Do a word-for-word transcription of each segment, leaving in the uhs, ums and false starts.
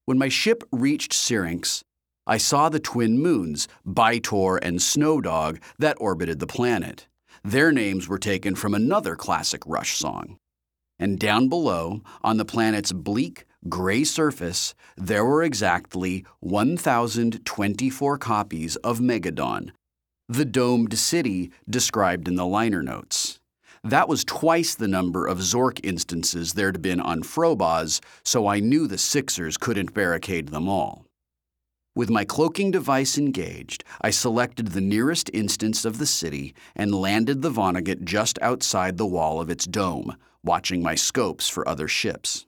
When my ship reached Syrinx, I saw the twin moons, Bytor and Snowdog, that orbited the planet. Their names were taken from another classic Rush song. And down below, on the planet's bleak, gray surface, there were exactly one thousand twenty-four copies of Megadon, the domed city described in the liner notes. That was twice the number of Zork instances there'd been on Frobos, so I knew the Sixers couldn't barricade them all. With my cloaking device engaged, I selected the nearest instance of the city and landed the Vonnegut just outside the wall of its dome, watching my scopes for other ships.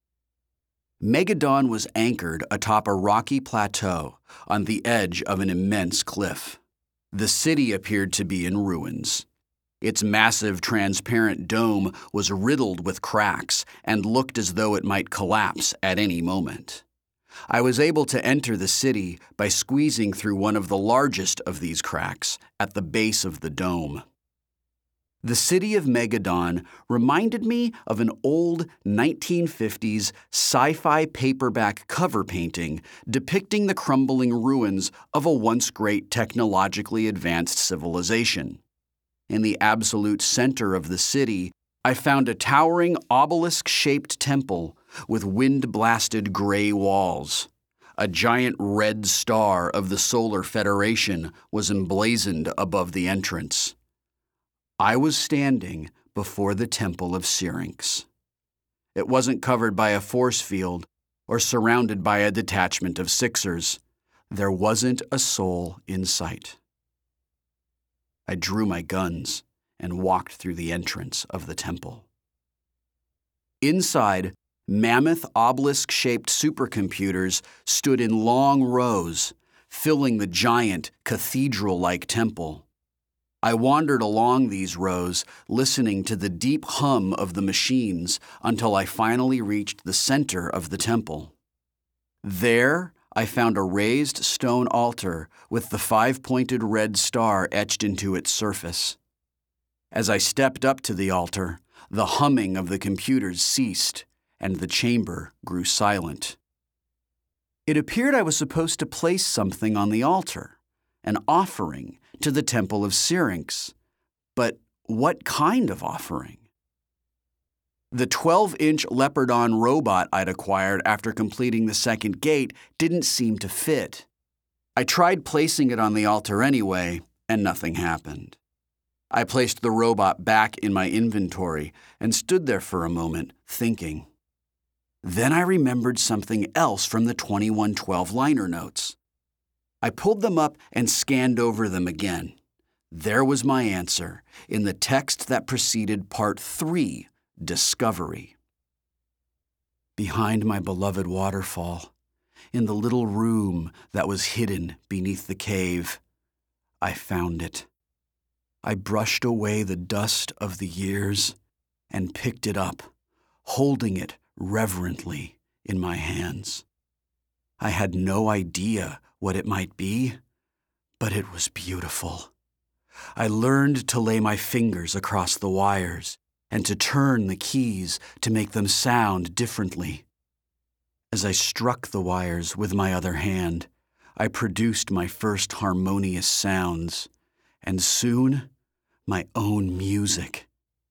Megadon was anchored atop a rocky plateau on the edge of an immense cliff. The city appeared to be in ruins. Its massive, transparent dome was riddled with cracks and looked as though it might collapse at any moment. I was able to enter the city by squeezing through one of the largest of these cracks at the base of the dome. The city of Megadon reminded me of an old nineteen fifties sci-fi paperback cover painting depicting the crumbling ruins of a once great technologically advanced civilization. In the absolute center of the city, I found a towering obelisk-shaped temple with wind-blasted gray walls. A giant red star of the Solar Federation was emblazoned above the entrance. I was standing before the Temple of Syrinx. It wasn't covered by a force field or surrounded by a detachment of Sixers. There wasn't a soul in sight. I drew my guns and walked through the entrance of the temple. Inside, mammoth obelisk-shaped supercomputers stood in long rows, filling the giant cathedral-like temple. I wandered along these rows, listening to the deep hum of the machines until I finally reached the center of the temple. There, I found a raised stone altar with the five-pointed red star etched into its surface. As I stepped up to the altar, the humming of the computers ceased, and the chamber grew silent. It appeared I was supposed to place something on the altar, an offering to the Temple of Syrinx. But what kind of offering? The twelve-inch Leopardon robot I'd acquired after completing the second gate didn't seem to fit. I tried placing it on the altar anyway, and nothing happened. I placed the robot back in my inventory and stood there for a moment, thinking. Then I remembered something else from the twenty-one twelve liner notes. I pulled them up and scanned over them again. There was my answer in the text that preceded Part three, Discovery. Behind my beloved waterfall, in the little room that was hidden beneath the cave, I found it. I brushed away the dust of the years and picked it up, holding it reverently in my hands. I had no idea what it might be, but it was beautiful. I learned to lay my fingers across the wires and to turn the keys to make them sound differently. As I struck the wires with my other hand, I produced my first harmonious sounds, and soon, my own music.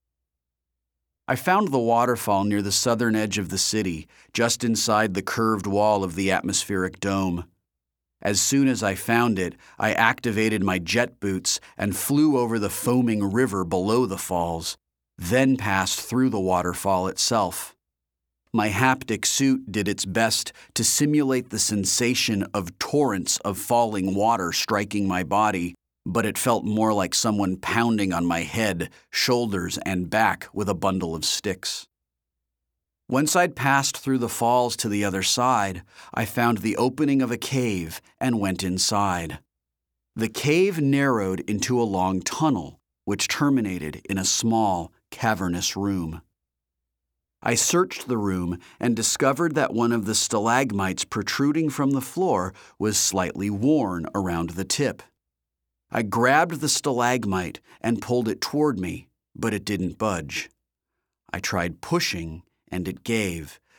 I found the waterfall near the southern edge of the city, just inside the curved wall of the atmospheric dome. As soon as I found it, I activated my jet boots and flew over the foaming river below the falls, then passed through the waterfall itself. My haptic suit did its best to simulate the sensation of torrents of falling water striking my body, but it felt more like someone pounding on my head, shoulders, and back with a bundle of sticks. Once I'd passed through the falls to the other side, I found the opening of a cave and went inside. The cave narrowed into a long tunnel, which terminated in a small, cavernous room. I searched the room and discovered that one of the stalagmites protruding from the floor was slightly worn around the tip. I grabbed the stalagmite and pulled it toward me, but it didn't budge. I tried pushing, and it gave,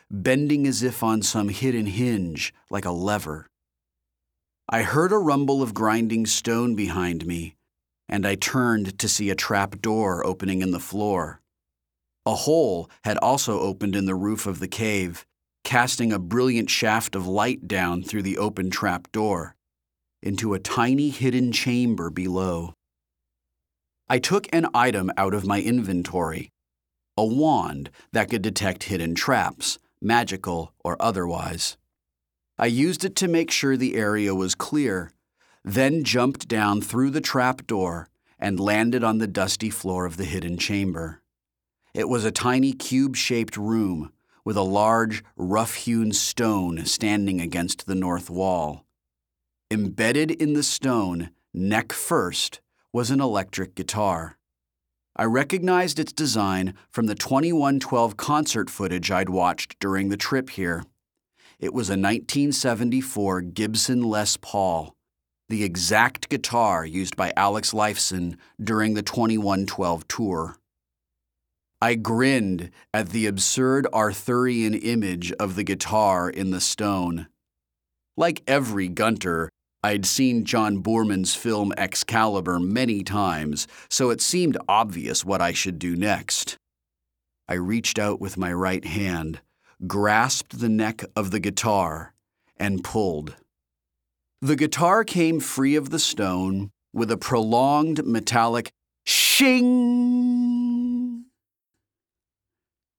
bending as if on some hidden hinge, like a lever. I heard a rumble of grinding stone behind me, and I turned to see a trap door opening in the floor. A hole had also opened in the roof of the cave, casting a brilliant shaft of light down through the open trap door, into a tiny hidden chamber below. I took an item out of my inventory, a wand that could detect hidden traps, magical or otherwise. I used it to make sure the area was clear, then jumped down through the trap door and landed on the dusty floor of the hidden chamber. It was a tiny cube-shaped room with a large, rough-hewn stone standing against the north wall. Embedded in the stone, neck first, was an electric guitar. I recognized its design from the twenty-one twelve concert footage I'd watched during the trip here. It was a nineteen seventy-four Gibson Les Paul, the exact guitar used by Alex Lifeson during the twenty-one twelve tour. I grinned at the absurd Arthurian image of the guitar in the stone. Like every Gunter, I'd seen John Boorman's film Excalibur many times, so it seemed obvious what I should do next. I reached out with my right hand, grasped the neck of the guitar, and pulled. The guitar came free of the stone with a prolonged metallic shing.